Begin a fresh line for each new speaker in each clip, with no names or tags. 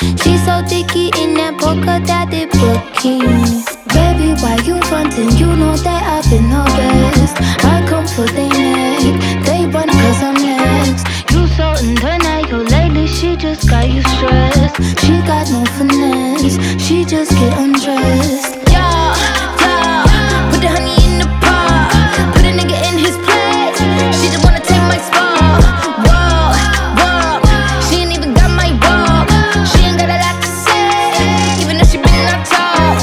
She's so dicky in that polka dotted bikini. Baby, why you frontin'? You know that I've been the best. I come for their neck, they run cause I'm next. You so undeniable lately, she just got you stressed. She got no finesse, she just get undressed. Yeah, yeah, put the honey in the pot, put a nigga in his place. She just wanna take my spot. Whoa, whoa, she ain't even got my walk. She ain't got a lot to say, even though she been on top.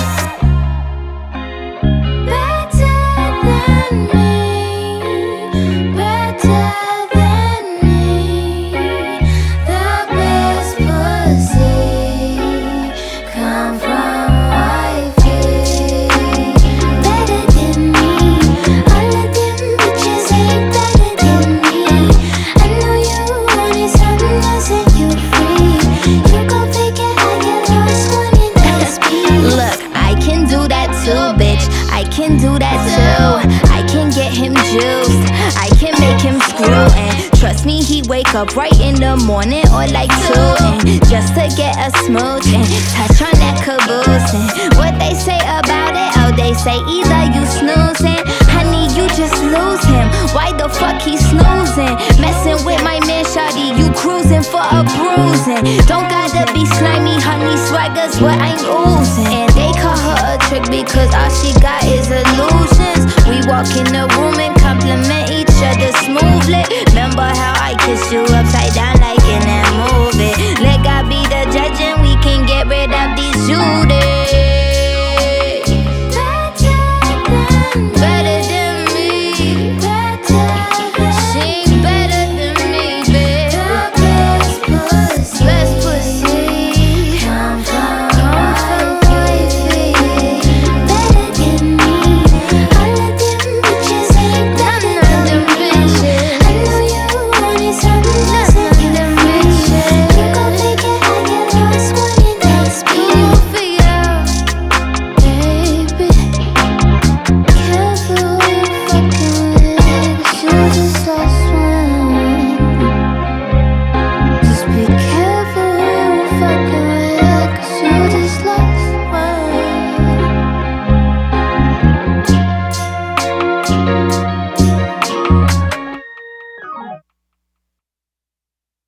Better than me, better than me. The best pussy come from wifey. Better than me, all of them bitches ain't better than me. I know you wanted something, I set you free. You gon' figure how you lost one in SP. Look, I can do that too, bitch. I can do that too. I can get him juiced, I can make him screw. And trust me, he wake up right in the morning or like 2, and just to get a smooch and touch on that caboose. And what they say about it? Oh, they say either you snoozing, honey, you just lose him. Why the fuck he snoozing? Messing with my man, shawty, you cruising for a bruising. Don't gotta be slimy, honey, swagger's what I'm oozing. And they call her a trick because all she got is illusions. We walk in the room and compliment each other smoothly. Remember how I kissed you